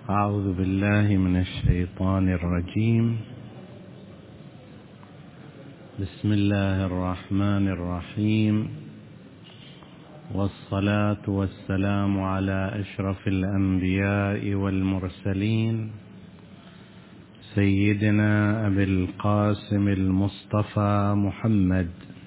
أعوذ بالله من الشيطان الرجيم. بسم الله الرحمن الرحيم، والصلاة والسلام على أشرف الأنبياء والمرسلين سيدنا أبي القاسم المصطفى محمد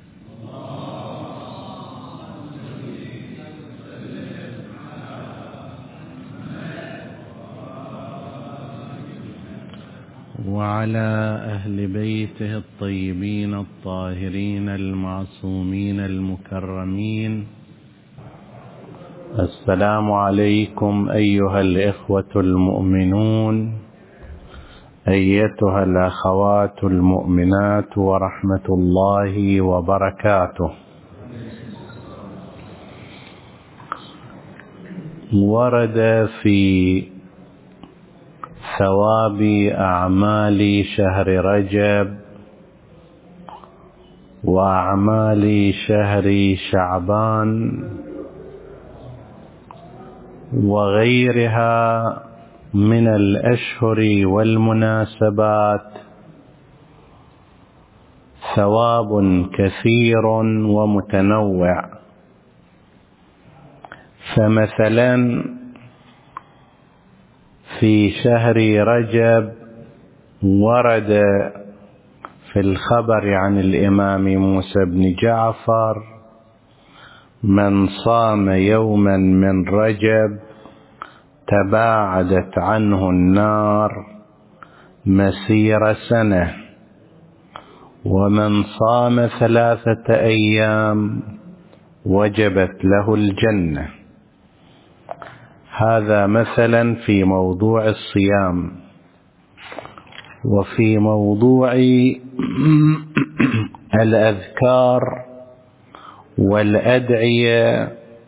وعلى أهل بيته الطيبين الطاهرين المعصومين المكرمين. السلام عليكم أيها الإخوة المؤمنون، أيتها الأخوات المؤمنات، ورحمة الله وبركاته. ورد في ثواب أعمال شهر رجب وأعمال شهر شعبان وغيرها من الأشهر والمناسبات ثواب كثير ومتنوع. فمثلا في شهر رجب ورد في الخبر عن الإمام موسى بن جعفر: من صام يوما من رجب تباعدت عنه النار مسير سنة، ومن صام 3 أيام وجبت له الجنة. هذا مثلا في موضوع الصيام. وفي موضوع الأذكار والأدعية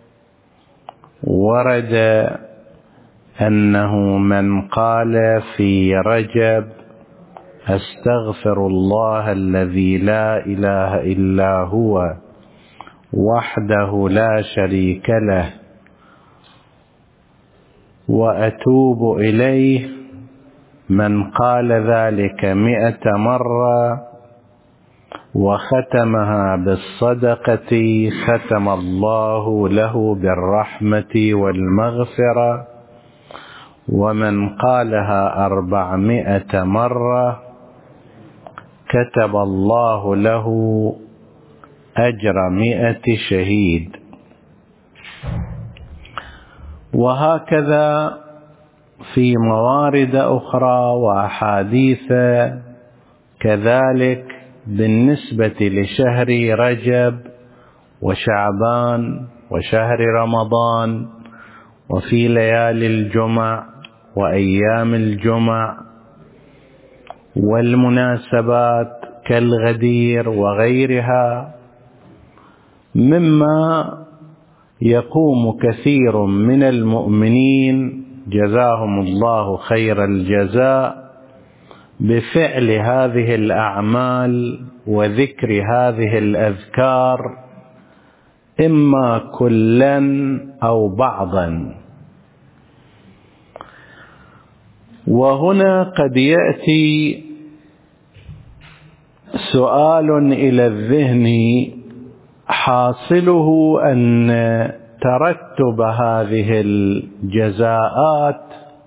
ورد أنه من قال في رجب: أستغفر الله الذي لا إله إلا هو وحده لا شريك له وأتوب إليه، من قال ذلك 100 مرة وختمها بالصدقة ختم الله له بالرحمة والمغفرة، ومن قالها 400 مرة كتب الله له أجر 100 شهيد. وهكذا في موارد أخرى وأحاديث كذلك بالنسبة لشهر رجب وشعبان وشهر رمضان، وفي ليالي الجمع وأيام الجمع والمناسبات كالغدير وغيرها، مما يقوم كثير من المؤمنين جزاهم الله خير الجزاء بفعل هذه الأعمال وذكر هذه الأذكار، إما كلا أو بعضا. وهنا قد يأتي سؤال إلى الذهن، حاصله أن ترتب هذه الجزاءات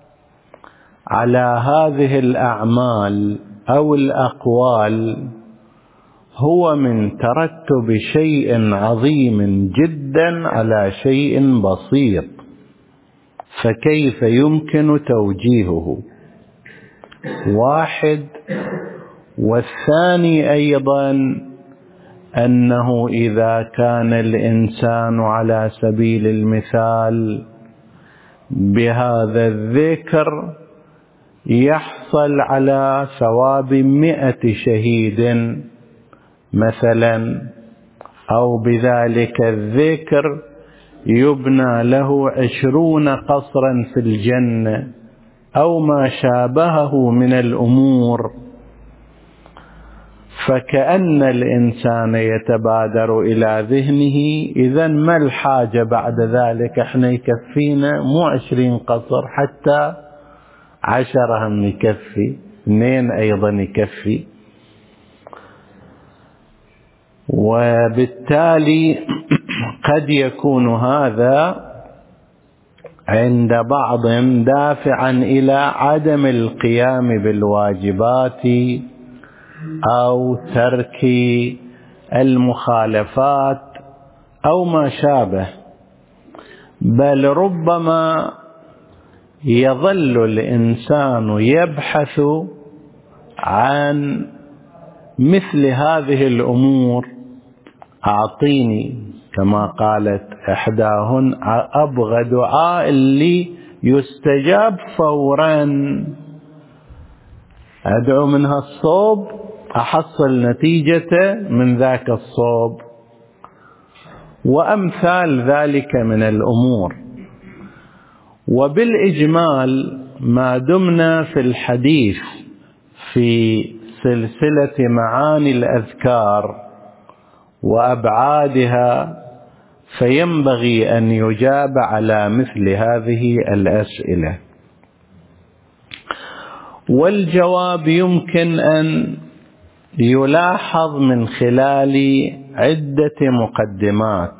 على هذه الأعمال أو الأقوال هو من ترتب شيء عظيم جدا على شيء بسيط، فكيف يمكن توجيهه؟ واحد. والثاني أيضا أنه إذا كان الإنسان على سبيل المثال بهذا الذكر يحصل على ثواب 100 شهيد مثلا، أو بذلك الذكر يبنى له 20 قصرا في الجنة أو ما شابهه من الأمور، فكأن الإنسان يتبادر إلى ذهنه إذن ما الحاجة بعد ذلك؟ احنا يكفينا مو 20 قصر حتى 10 هم يكفي، 2 أيضا يكفي. وبالتالي قد يكون هذا عند بعضهم دافعا إلى عدم القيام بالواجبات أو ترك المخالفات أو ما شابه، بل ربما يظل الإنسان يبحث عن مثل هذه الأمور. أعطيني كما قالت إحداهن أبغى دعاء اللي يستجاب فورا، أدعو منها الصوب أحصل نتيجة من ذاك الصوب، وأمثال ذلك من الأمور. وبالإجمال ما دمنا في الحديث في سلسلة معاني الأذكار وأبعادها، فينبغي أن يجاب على مثل هذه الأسئلة. والجواب يمكن أن يلاحظ من خلال عدة مقدمات.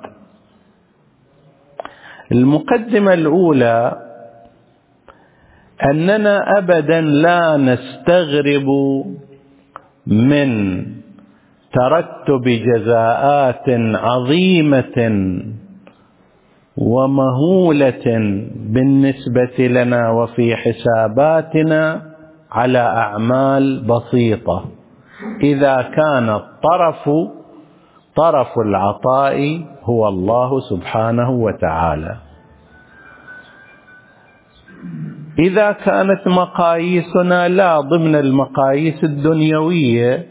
المقدمة الأولى أننا أبدا لا نستغرب من ترتب جزاءات عظيمة ومهولة بالنسبة لنا وفي حساباتنا على أعمال بسيطة، إذا كان طرف العطاء هو الله سبحانه وتعالى. إذا كانت مقاييسنا لا ضمن المقاييس الدنيوية،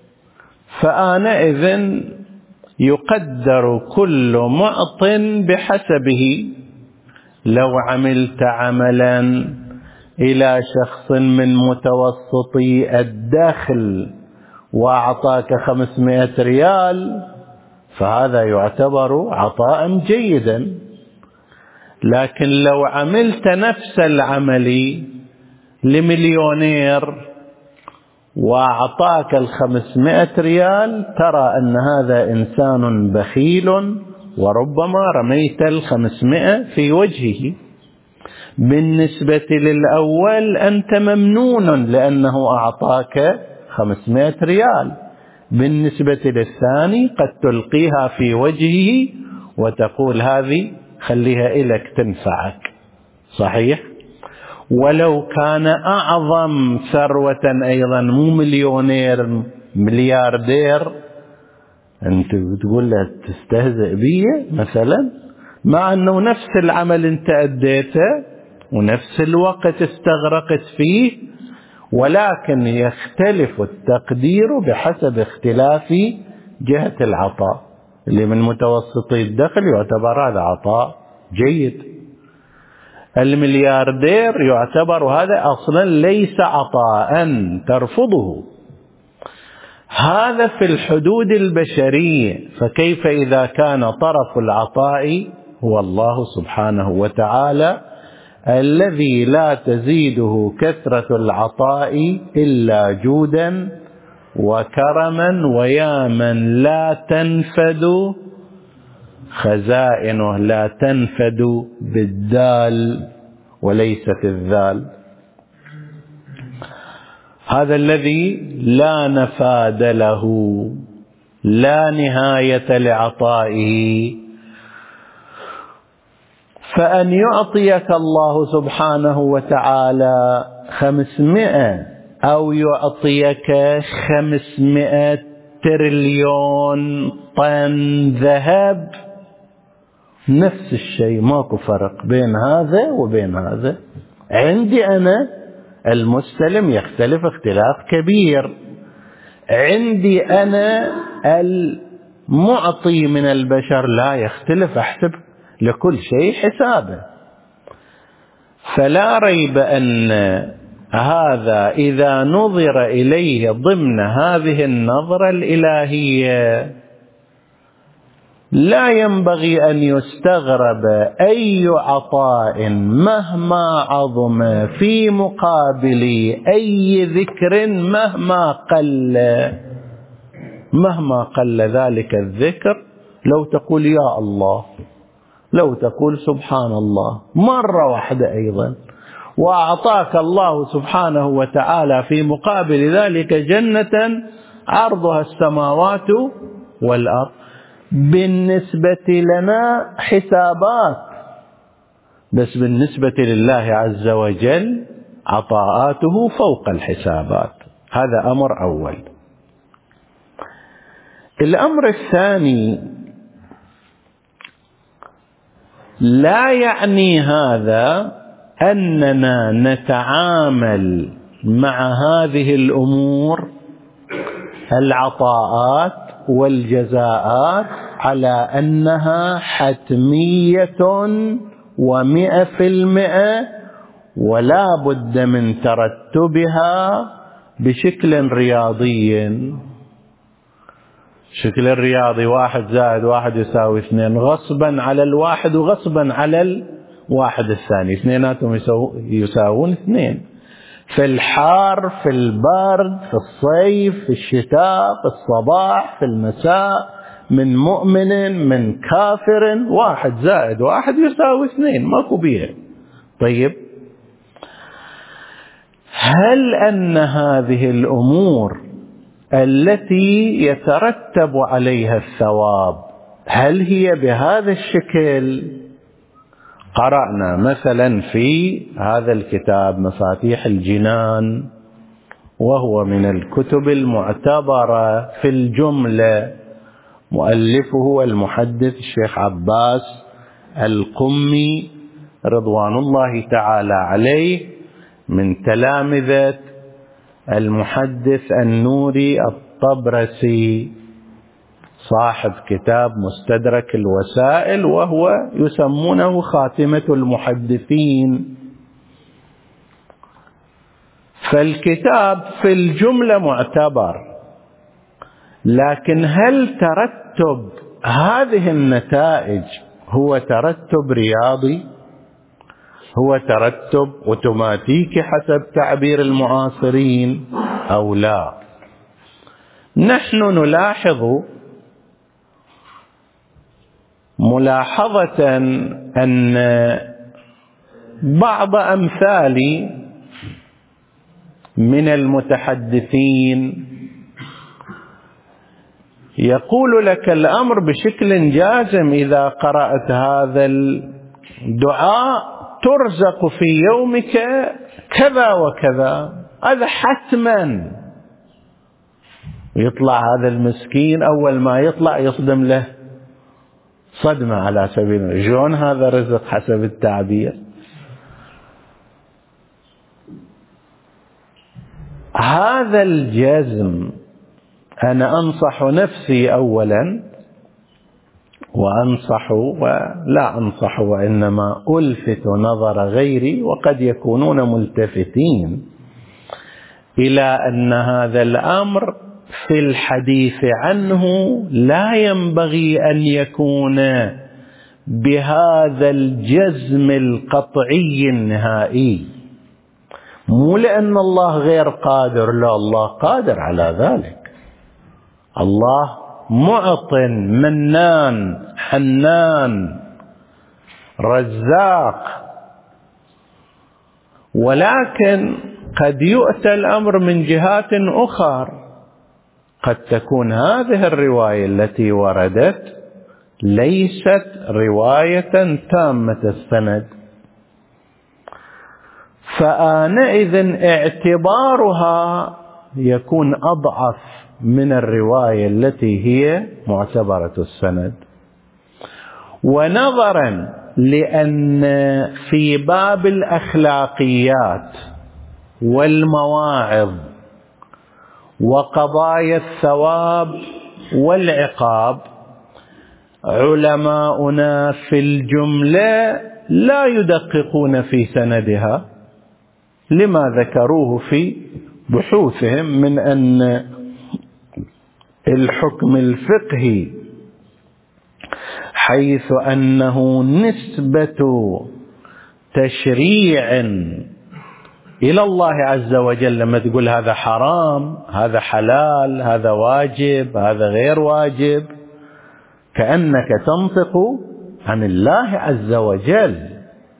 فآنئذ يقدر كل معط بحسبه. لو عملت عملا إلى شخص من متوسطي الدخل وأعطاك 500 ريال، فهذا يعتبر عطاء جيدا. لكن لو عملت نفس العمل لمليونير وأعطاك 500 ريال، ترى أن هذا إنسان بخيل، وربما رميت 500 في وجهه. بالنسبة للأول أنت ممنون لأنه أعطاك 500 ريال، بالنسبة للثاني قد تلقيها في وجهه وتقول هذه خليها إليك تنفعك، صحيح؟ ولو كان أعظم ثروة أيضا، مو مليونير، ملياردير، أنت بتقول له تستهزئ بي مثلا، مع أنه نفس العمل أنت أديته ونفس الوقت استغرقت فيه، ولكن يختلف التقدير بحسب اختلاف جهة العطاء. اللي من متوسطي الدخل يعتبر هذا عطاء جيد، الملياردير يعتبر هذا أصلا ليس عطاء ترفضه. هذا في الحدود البشرية، فكيف إذا كان طرف العطاء هو الله سبحانه وتعالى الذي لا تزيده كثرة العطاء إلا جودا وكرما، ويا من لا تنفد خزائنه، لا تنفد بالدال وليست الذال. هذا الذي لا نفاد له، لا نهاية لعطائه. فأن يعطيك الله سبحانه وتعالى 500 أو يعطيك 500 تريليون طن ذهب، نفس الشيء، ماكو فرق بين هذا وبين هذا. عندي أنا المستلم يختلف اختلاف كبير، عندي أنا المعطي من البشر لا يختلف، أحسب لكل شيء حسابه. فلا ريب أن هذا إذا نظر إليه ضمن هذه النظرة الإلهية لا ينبغي أن يستغرب أي عطاء مهما عظم في مقابل أي ذكر مهما قل ذلك الذكر. لو تقول يا الله، لو تقول سبحان الله مرة واحدة أيضا، وأعطاك الله سبحانه وتعالى في مقابل ذلك جنة عرضها السماوات والأرض. بالنسبة لنا حسابات، بس بالنسبة لله عز وجل عطاءاته فوق الحسابات. هذا أمر أول. الأمر الثاني، لا يعني هذا أننا نتعامل مع هذه الأمور العطاءات والجزاءات على أنها حتمية 100% ولا بد من ترتبها بشكل رياضي. شكل الرياضي 1 زائد 1 يساوي 2، غصبا على الواحد وغصبا على الواحد الثاني، اثنيناتهم يساوون 2. في الحار، في البرد، في الصيف، في الشتاء، في الصباح، في المساء، من مؤمن من كافر، 1 زائد 1 يساوي 2، ماكو بيها. طيب، هل أن هذه الأمور التي يترتب عليها الثواب هل هي بهذا الشكل؟ قرأنا مثلا في هذا الكتاب مفاتيح الجنان، وهو من الكتب المعتبرة في الجملة، مؤلفه المحدث الشيخ عباس القمي رضوان الله تعالى عليه، من تلامذة المحدث النوري الطبرسي صاحب كتاب مستدرك الوسائل، وهو يسمونه خاتمة المحدثين. فالكتاب في الجملة معتبر، لكن هل ترتب هذه النتائج هو ترتب رياضي؟ هو ترتب أوتوماتيكي حسب تعبير المعاصرين أو لا؟ نحن نلاحظ ملاحظة أن بعض أمثال من المتحدثين يقول لك الأمر بشكل جازم: إذا قرأت هذا الدعاء ترزق في يومك كذا وكذا، هذا حتما. يطلع هذا المسكين أول ما يطلع يصدم له صدمة على سبيل جون هذا رزق حسب التعبير. هذا الجزم أنا أنصح نفسي أولا، وأنصح ولا أنصح وإنما ألفت نظر غيري وقد يكونون ملتفتين إلى أن هذا الأمر في الحديث عنه لا ينبغي أن يكون بهذا الجزم القطعي النهائي. مو لأن الله غير قادر، لا، الله قادر على ذلك. الله معط منان حنان رزاق، ولكن قد يؤتى الأمر من جهات أخرى. قد تكون هذه الرواية التي وردت ليست رواية تامة السند، فآنئذ اعتبارها يكون أضعف من الرواية التي هي معتبرة السند. ونظرا لأن في باب الأخلاقيات والمواعظ وقضايا الثواب والعقاب علماؤنا في الجملة لا يدققون في سندها، لما ذكروه في بحوثهم من أن الحكم الفقهي حيث أنه نسبة تشريع إلى الله عز وجل. لما تقول هذا حرام، هذا حلال، هذا واجب، هذا غير واجب، كأنك تنطق عن الله عز وجل،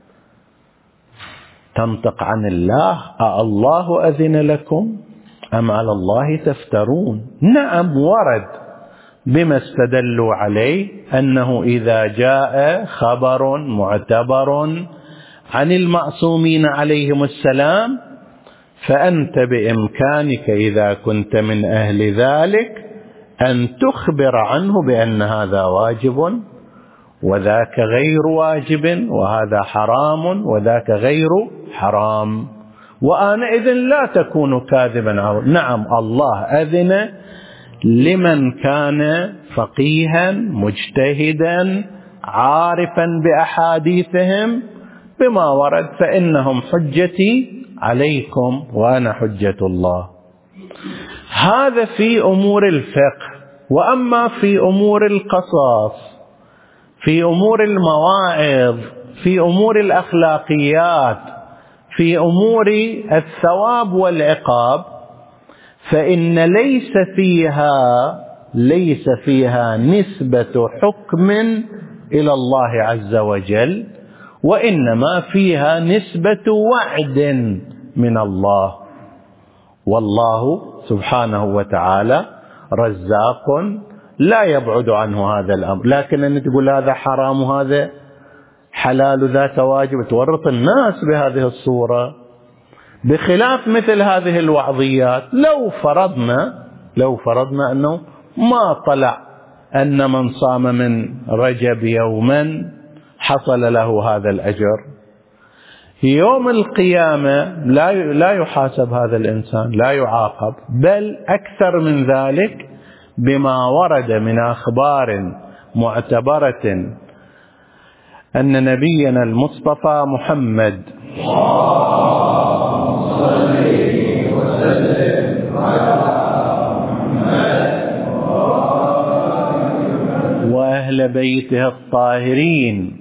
تنطق عن الله. الله أذن لكم أم على الله تفترون؟ نعم ورد بما استدلوا عليه أنه إذا جاء خبر معتبر عن المعصومين عليهم السلام فأنت بإمكانك إذا كنت من أهل ذلك أن تخبر عنه بأن هذا واجب وذاك غير واجب، وهذا حرام وذاك غير حرام، وآنئذ لا تكون كاذبا. نعم الله أذن لمن كان فقيها مجتهدا عارفا بأحاديثهم بما ورد، فإنهم حجتي عليكم وأنا حجة الله. هذا في أمور الفقه. وأما في أمور القصاص، في أمور المواعظ، في أمور الأخلاقيات، في أمور الثواب والعقاب، فإن ليس فيها نسبة حكم إلى الله عز وجل، وإنما فيها نسبة وعد من الله، والله سبحانه وتعالى رزاق لا يبعد عنه هذا الأمر. لكن أن تقول هذا حرام وهذا حلال ذات واجب، تورط الناس بهذه الصورة، بخلاف مثل هذه الوعظيات. لو فرضنا أنه ما طلع أن من صام من رجب يوما حصل له هذا الأجر، يوم القيامة لا يحاسب هذا الإنسان، لا يعاقب، بل أكثر من ذلك بما ورد من أخبار معتبرة أن نبينا المصطفى محمد وأهل بيته الطاهرين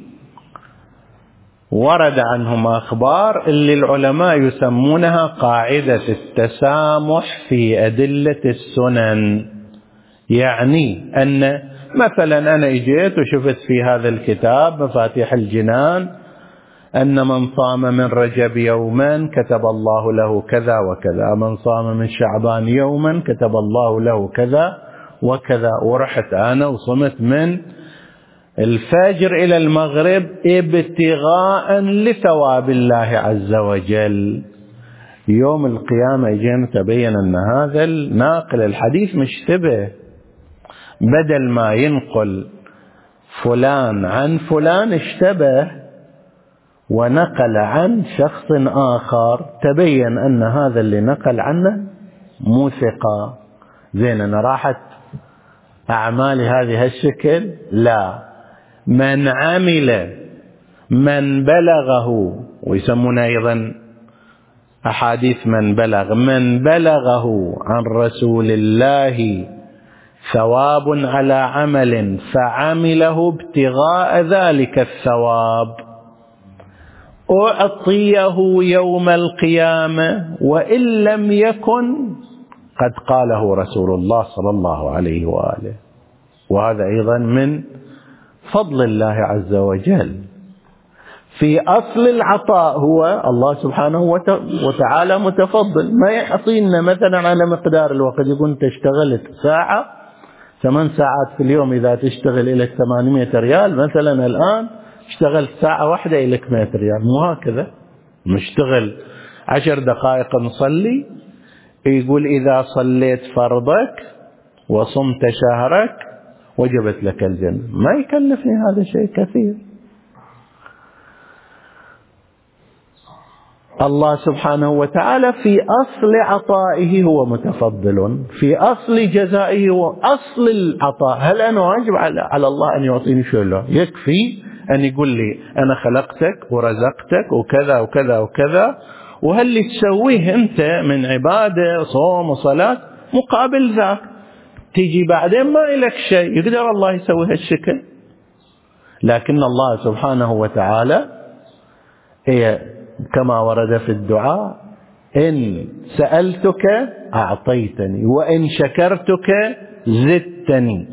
ورد عنهم أخبار اللي العلماء يسمونها قاعدة التسامح في أدلة السنن. يعني أن مثلا أنا اجيت وشفت في هذا الكتاب مفاتيح الجنان أن من صام من رجب يوما كتب الله له كذا وكذا، من صام من شعبان يوما كتب الله له كذا وكذا، ورحت أنا وصمت من الفجر إلى المغرب ابتغاء لثواب الله عز وجل. يوم القيامة يجينا تبين أن هذا الناقل الحديث مشتبه، بدل ما ينقل فلان عن فلان اشتبه ونقل عن شخص آخر، تبين أن هذا اللي نقل عنه مو ثقة. زين أنا راحت أعمالي هذه هالشكل؟ لا، من عمل من بلغه، ويسمون أيضا أحاديث من بلغه عن رسول الله ثواب على عمل فعمله ابتغاء ذلك الثواب أعطيه يوم القيامة وإن لم يكن قد قاله رسول الله صلى الله عليه وآله. وهذا أيضا من فضل الله عز وجل. في أصل العطاء هو الله سبحانه وتعالى متفضل، ما يعطينا مثلا على مقدار الوقت. يقول أنت اشتغلت ساعة 8 ساعات في اليوم، إذا تشتغل إلى 800 ريال مثلا، الآن اشتغلت ساعة واحدة إليك 100 ريال، مو هكذا؟ نشتغل 10 دقائق نصلي، يقول إذا صليت فرضك وصمت شهرك وجبت لك الجنة. ما يكلفني هذا شيء كثير. الله سبحانه وتعالى في أصل عطائه هو متفضل، في أصل جزائه هو أصل العطاء. هل أنا واجب على الله أن يعطيني شيء؟ لا، يكفي أن يقول لي أنا خلقتك ورزقتك وكذا وكذا وكذا، وهل اللي تسويه أنت من عبادة صوم وصلاة مقابل ذاك، تيجي بعدين ما إلك شيء، يقدر الله يسوي هالشكل؟ لكن الله سبحانه وتعالى كما ورد في الدعاء: إن سألتك أعطيتني وإن شكرتك زدتني.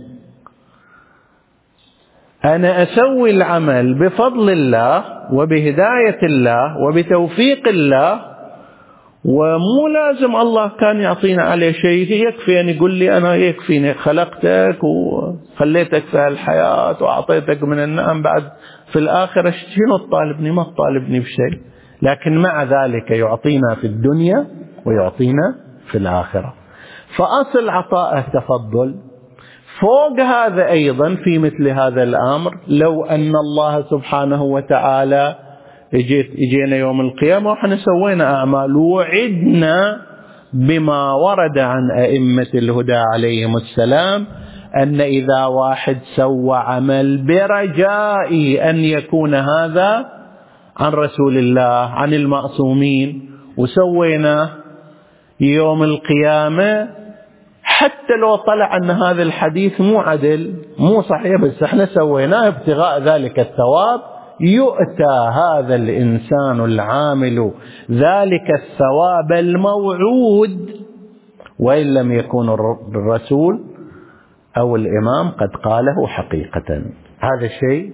أنا أسوي العمل بفضل الله وبهداية الله وبتوفيق الله، ومو لازم الله كان يعطينا عليه شيء، يكفي أن يقول لي أنا يكفيني خلقتك وخليتك في الحياة وأعطيتك من النعم، بعد في الآخرة شنو تطالبني؟ ما تطالبني بشيء. لكن مع ذلك يعطينا في الدنيا ويعطينا في الآخرة. فأصل عطاء التفضل. فوق هذا أيضا في مثل هذا الأمر، لو أن الله سبحانه وتعالى اجينا يوم القيامة وحنا سوينا أعمال وعدنا بما ورد عن أئمة الهدى عليهم السلام، أن إذا واحد سوى عمل برجاء أن يكون هذا عن رسول الله عن المعصومين وسوينا يوم القيامة، حتى لو طلع أن هذا الحديث مو عدل مو صحيح، بس احنا سويناه ابتغاء ذلك الثواب، يؤتى هذا الإنسان العامل ذلك الثواب الموعود، وإن لم يكن الرسول أو الإمام قد قاله حقيقة. هذا شيء.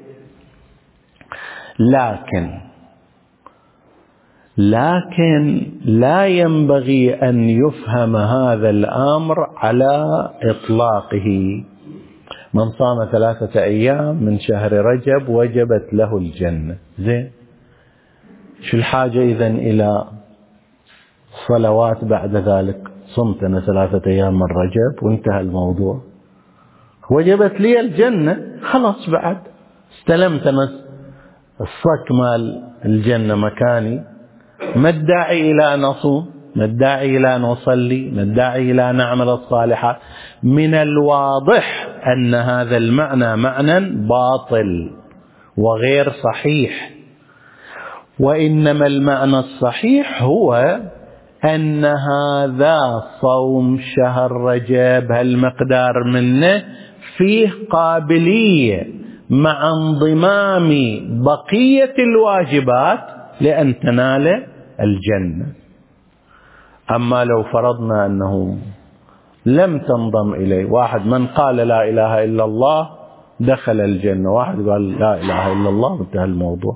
لكن لا ينبغي أن يفهم هذا الأمر على إطلاقه. من صام 3 أيام من شهر رجب وجبت له الجنة. زين، شو الحاجة إذن إلى صلوات بعد ذلك؟ صمت أنا 3 أيام من رجب وانتهى الموضوع، وجبت لي الجنة، خلاص بعد استلمت أنا الصك مال الجنة مكاني. ما الداعي إلى أن أصوم؟ ما الداعي إلى أن أصلي؟ ما الداعي إلى أن أعمل الصالحات؟ من الواضح أن هذا المعنى معنى باطل وغير صحيح، وإنما المعنى الصحيح هو أن هذا صوم شهر رجب هالمقدار منه فيه قابلية مع انضمام بقية الواجبات لأن تنال الجنة. أما لو فرضنا أنه لم تنضم إليه، واحد من قال لا إله إلا الله دخل الجنة، واحد قال لا إله إلا الله انتهى الموضوع.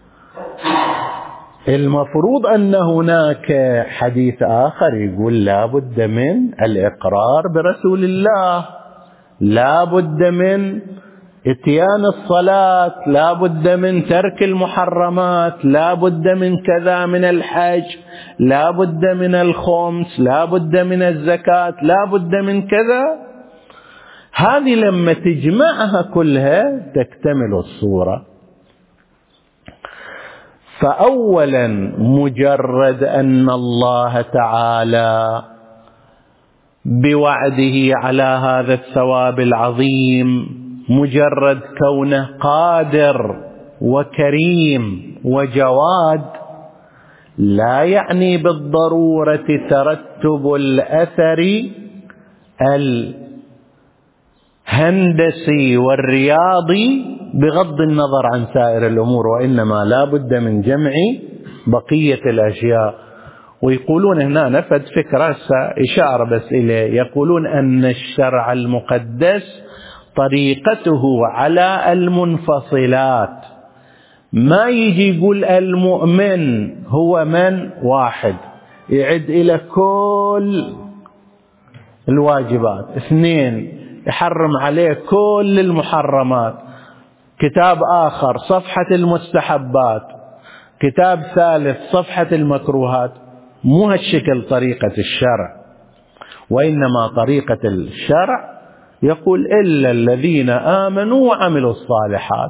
المفروض أن هناك حديث آخر يقول لا بد من الإقرار برسول الله، لا بد من اتيان الصلاة، لا بد من ترك المحرمات، لا بد من كذا من الحج، لا بد من الخمس، لا بد من الزكاة، لا بد من كذا. هذه لما تجمعها كلها تكتمل الصورة. فأولا مجرد أن الله تعالى بوعده على هذا الثواب العظيم، مجرد كونه قادر وكريم وجواد، لا يعني بالضرورة ترتب الأثر الهندسي والرياضي بغض النظر عن سائر الأمور، وإنما لا بد من جمع بقية الأشياء. ويقولون هنا نفذ فكرة إشارة بس إليه، يقولون أن الشرع المقدس طريقته على المنفصلات، ما يجي يقول المؤمن هو من واحد يعد إلى كل الواجبات، 2 يحرم عليه كل المحرمات، كتاب آخر صفحة المستحبات، كتاب ثالث صفحة المكروهات. مو هالشكل طريقة الشرع، وإنما طريقة الشرع يقول إلا الذين آمنوا وعملوا الصالحات.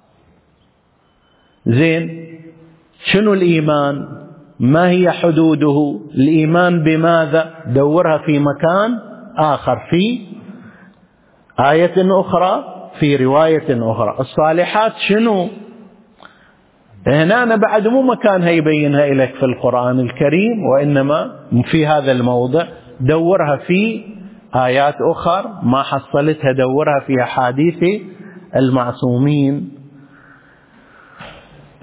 زين، شنو الإيمان؟ ما هي حدوده؟ الإيمان بماذا؟ دورها في مكان آخر، في آية أخرى، في رواية أخرى. الصالحات شنو؟ هنا أنا بعد مو مكانها يبينها إليك في القرآن الكريم، وإنما في هذا الموضع دورها في آيات أخرى، ما حصلتها دورها في أحاديث المعصومين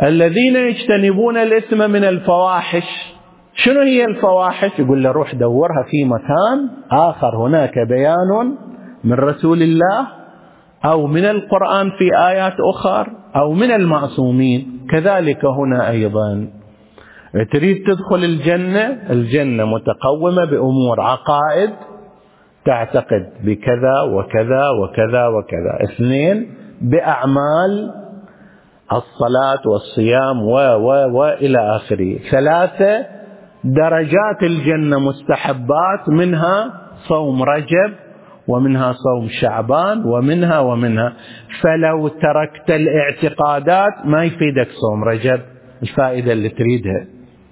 الذين يجتنبون الإثم من الفواحش. شنو هي الفواحش؟ يقول له روح دورها في مكان آخر، هناك بيان من رسول الله أو من القرآن في آيات أخرى أو من المعصومين. كذلك هنا أيضا تريد تدخل الجنة متقومة بأمور عقائد، تعتقد بكذا وكذا وكذا وكذا. 2 بأعمال الصلاة والصيام وإلى آخره. 3 درجات الجنة مستحبات، منها صوم رجب ومنها صوم شعبان ومنها. فلو تركت الاعتقادات ما يفيدك صوم رجب الفائدة اللي تريدها.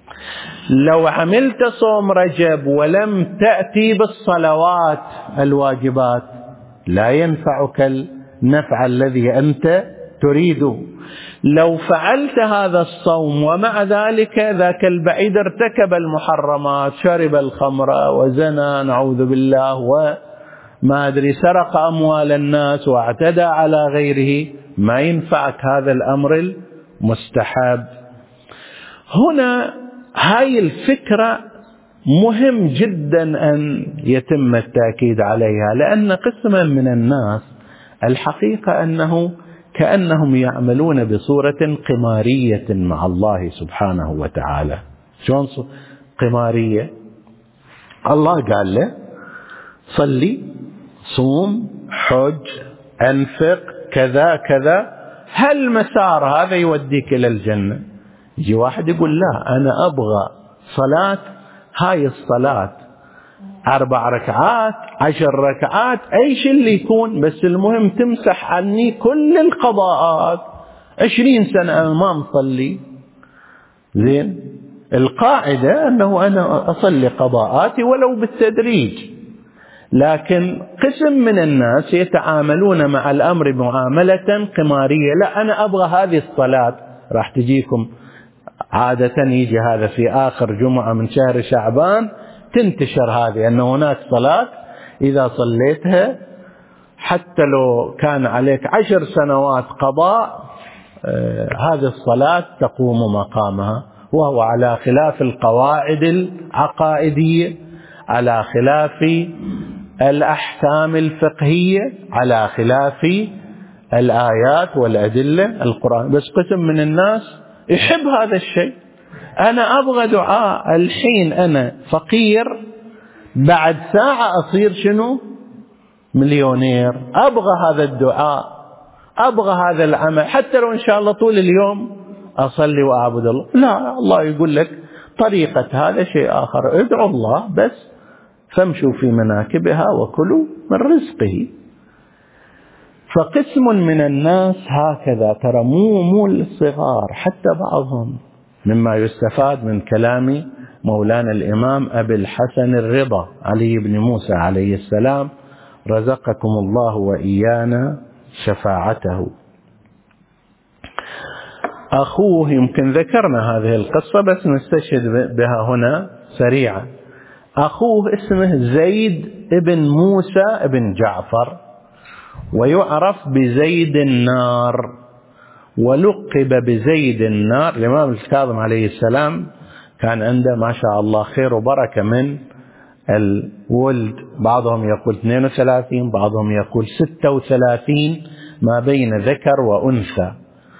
لو عملت صوم رجب ولم تأتي بالصلوات الواجبات لا ينفعك النفع الذي أنت تريده. لو فعلت هذا الصوم ومع ذلك ذاك البعيد ارتكب المحرمات، شرب الخمر وزنى نعوذ بالله وما أدري سرق أموال الناس واعتدى على غيره، ما ينفعك هذا الأمر المستحب. هنا هاي الفكرة مهم جدا أن يتم التأكيد عليها، لأن قسما من الناس الحقيقة أنه كأنهم يعملون بصورة قمارية مع الله سبحانه وتعالى. شلون قمارية؟ الله قال له صلي، صوم، حج، أنفق، كذا كذا، هل مسار هذا يوديك إلى الجنة؟ يجي واحد يقول لا، أنا أبغى صلاة، هاي الصلاة 4 ركعات 10 ركعات أي شيء اللي يكون، بس المهم تمسح عني كل القضاءات. 20 سنة ما مصلي. زين، القاعدة أنه أنا أصلي قضاءاتي ولو بالتدريج. لكن قسم من الناس يتعاملون مع الأمر معاملة قمارية. لا، أنا أبغى هذه الصلاة. راح تجيكم عادة يجي هذا في آخر جمعة من شهر شعبان تنتشر هذه، أن هناك صلاة إذا صليتها حتى لو كان عليك 10 سنوات قضاء هذه الصلاة تقوم مقامها، وهو على خلاف القواعد العقائدية، على خلاف الأحكام الفقهية، على خلاف الآيات والأدلة القرآن. بس قسم من الناس يحب هذا الشيء. أنا أبغى دعاء الحين، أنا فقير، بعد ساعة أصير شنو؟ مليونير. أبغى هذا الدعاء، أبغى هذا العمل، حتى لو إن شاء الله طول اليوم أصلي وأعبد الله. لا، الله يقول لك طريقة هذا شيء آخر، ادعوا الله بس فامشوا في مناكبها وكلوا من رزقه. فقسم من الناس هكذا، ترى مو الصغار، حتى بعضهم، مما يستفاد من كلام مولانا الإمام أبي الحسن الرضا علي بن موسى عليه السلام، رزقكم الله وإيانا شفاعته. أخوه، يمكن ذكرنا هذه القصة بس نستشهد بها هنا سريعا. أخوه اسمه زيد ابن موسى ابن جعفر، ويعرف بزيد النار، ولقب بزيد النار. الإمام الكاظم عليه السلام كان عنده ما شاء الله خير وبركة من الولد، بعضهم يقول 32، بعضهم يقول 36، ما بين ذكر وأنثى.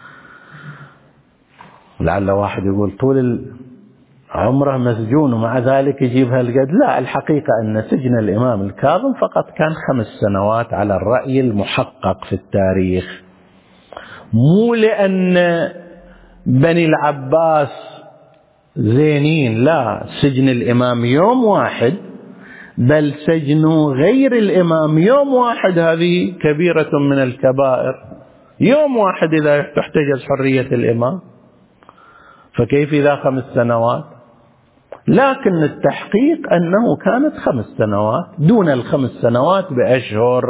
لعل واحد يقول طول عمره مسجون ومع ذلك يجيب هالقد. لا، الحقيقة أن سجن الإمام الكاظم فقط كان 5 سنوات على الرأي المحقق في التاريخ، مو لأن بني العباس زينين، لا، سجن الإمام يوم واحد، بل سجن غير الإمام يوم واحد، هذه كبيرة من الكبائر. يوم واحد إذا تحتجز حرية الإمام، فكيف إذا 5 سنوات؟ لكن التحقيق أنه كانت 5 سنوات، دون 5 سنوات بأشهر.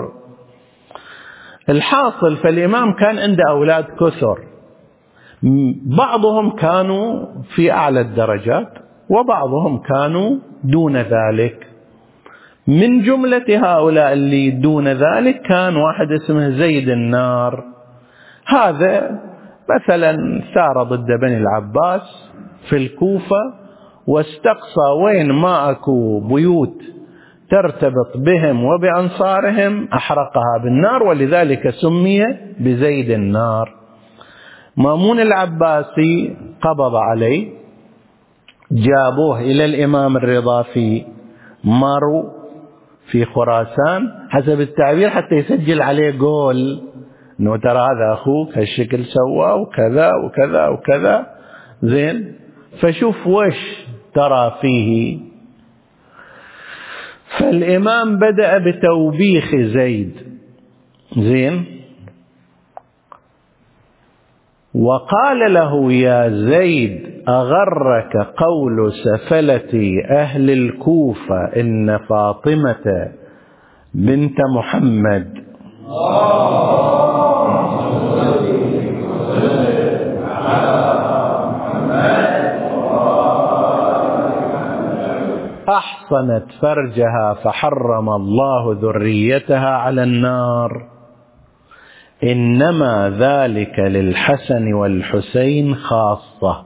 الحاصل، فالإمام كان عنده أولاد كثر، بعضهم كانوا في أعلى الدرجات وبعضهم كانوا دون ذلك. من جملة هؤلاء اللي دون ذلك كان واحد اسمه زيد النار. هذا مثلا ثار ضد بني العباس في الكوفة واستقصى وين ما أكو بيوت ترتبط بهم وبأنصارهم أحرقها بالنار، ولذلك سمي بزيد النار. مأمون العباسي قبض عليه، جابوه إلى الإمام الرضا في مرو في خراسان حسب التعبير حتى يسجل عليه قول إنه ترى هذا أخوك هالشكل سوى وكذا وكذا وكذا. زين، فشوف وش ترى فيه. فالإمام بدأ بتوبيخ زيد، زين، وقال له: يا زيد، أغرك قول سفلة أهل الكوفة إن فاطمة بنت محمد أحصنت فرجها فحرم الله ذريتها على النار، إنما ذلك للحسن والحسين خاصة.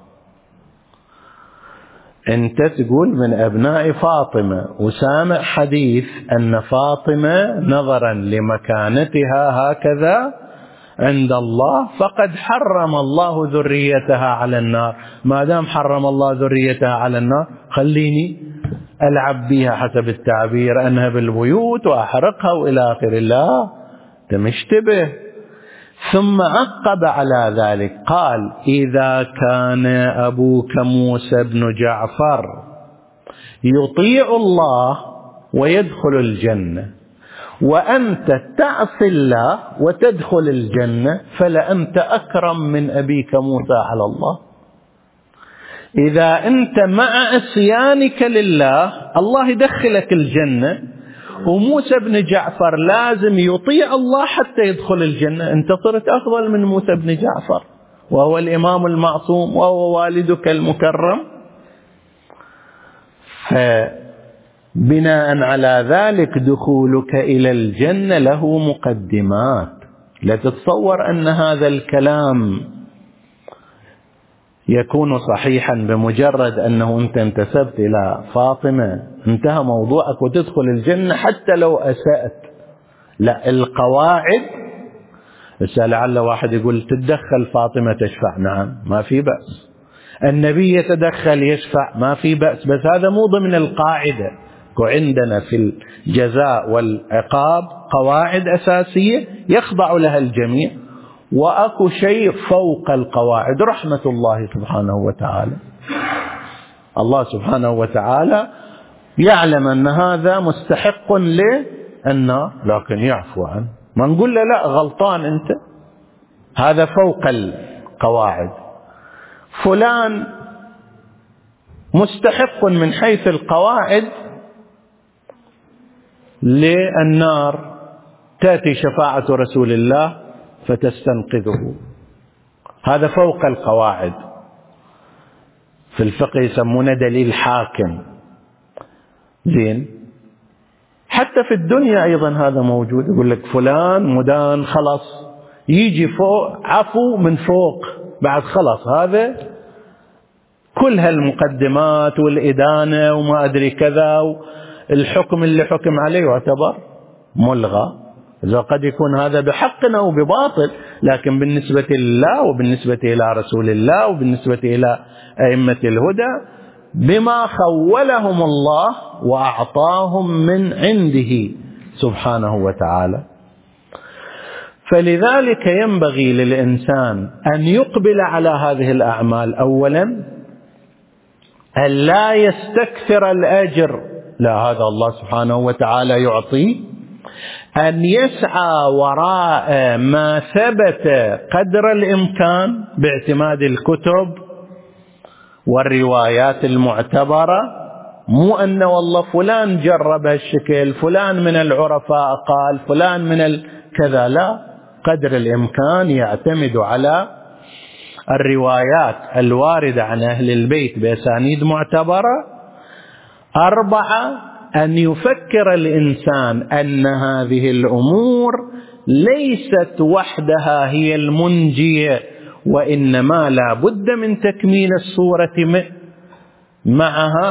أنت تقول من أبناء فاطمة وسامع حديث أن فاطمة نظرا لمكانتها هكذا عند الله فقد حرم الله ذريتها على النار. ما دام حرم الله ذريتها على النار خليني ألعب بها حسب التعبير، أنهب البيوت وأحرقها وإلى آخر. لا، تمشتبه. ثم عقب على ذلك قال: إذا كان أبوك موسى بن جعفر يطيع الله ويدخل الجنة وأنت تعصي الله وتدخل الجنة، فلأنت أكرم من أبيك موسى على الله. إذا أنت مع عصيانك لله الله يدخلك الجنة، وموسى بن جعفر لازم يطيع الله حتى يدخل الجنة، أنت صرت أفضل من موسى بن جعفر وهو الإمام المعصوم وهو والدك المكرم. فبناء على ذلك دخولك إلى الجنة له مقدمات. لا تتصور أن هذا الكلام يكون صحيحا بمجرد أنه أنت انتسبت إلى فاطمة انتهى موضوعك وتدخل الجنة حتى لو أسأت. لا، القواعد. لعل واحد يقول تتدخل فاطمة تشفع، نعم ما في بأس، النبي يتدخل يشفع ما في بأس، بس هذا مو ضمن القاعدة. وعندنا في الجزاء والعقاب قواعد أساسية يخضع لها الجميع، وأكو شيء فوق القواعد، رحمة الله سبحانه وتعالى. الله سبحانه وتعالى يعلم أن هذا مستحق للنار لكن يعفو عنه، ما نقول له لا غلطان أنت، هذا فوق القواعد. فلان مستحق من حيث القواعد للنار، تأتي شفاعة رسول الله فتستنقذه، هذا فوق القواعد. في الفقه يسمونه دليل حاكم. زين، حتى في الدنيا أيضا هذا موجود، يقول لك فلان مدان خلاص، يجي فوق عفو من فوق بعد خلاص، هذا كل هالمقدمات والإدانة وما أدري كذا، الحكم اللي حكم عليه يعتبر ملغى. إذا قد يكون هذا بحق أو بباطل، لكن بالنسبة لله وبالنسبة إلى رسول الله وبالنسبة إلى أئمة الهدى بما خولهم الله وأعطاهم من عنده سبحانه وتعالى. فلذلك ينبغي للإنسان أن يقبل على هذه الأعمال، أولا أن لا يستكثر الأجر، لا هذا الله سبحانه وتعالى يعطيه، أن يسعى وراء ما ثبت قدر الإمكان باعتماد الكتب والروايات المعتبرة، مو أن والله فلان جرب هالشكل، فلان من العرفاء قال، فلان من كذا، لا، قدر الإمكان يعتمد على الروايات الواردة عن أهل البيت بأسانيد معتبرة. 4، أن يفكر الإنسان أن هذه الأمور ليست وحدها هي المنجية وإنما لا بد من تكميل الصورة معها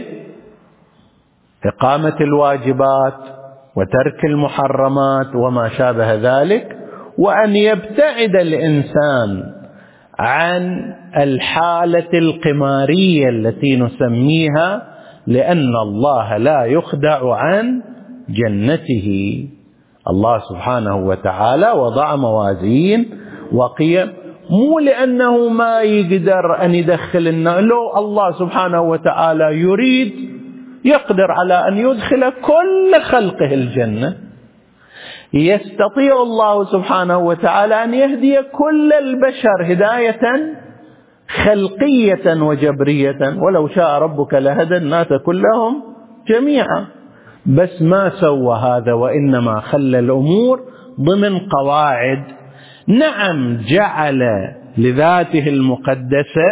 بإقامة الواجبات وترك المحرمات وما شابه ذلك، وأن يبتعد الإنسان عن الحالة القمارية التي نسميها، لأن الله لا يخدع عن جنته. الله سبحانه وتعالى وضع موازين وقيم، مو لأنه ما يقدر أن يدخل النار، لو الله سبحانه وتعالى يريد يقدر على أن يدخل كل خلقه الجنة. يستطيع الله سبحانه وتعالى أن يهدي كل البشر هداية خلقية وجبرية، ولو شاء ربك لهدى الناس كلهم جميعا، بس ما سوى هذا، وإنما خلى الأمور ضمن قواعد. نعم جعل لذاته المقدسة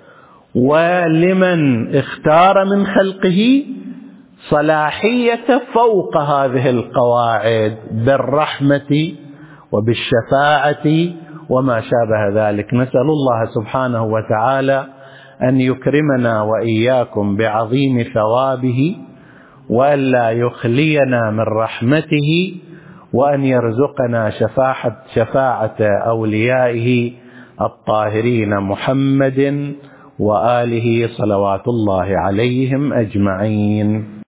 ولمن اختار من خلقه صلاحية فوق هذه القواعد بالرحمة وبالشفاعة وما شابه ذلك. نسأل الله سبحانه وتعالى أن يكرمنا وإياكم بعظيم ثوابه، وألا يخلينا من رحمته، وأن يرزقنا شفاعة أوليائه الطاهرين محمد وآله صلوات الله عليهم أجمعين.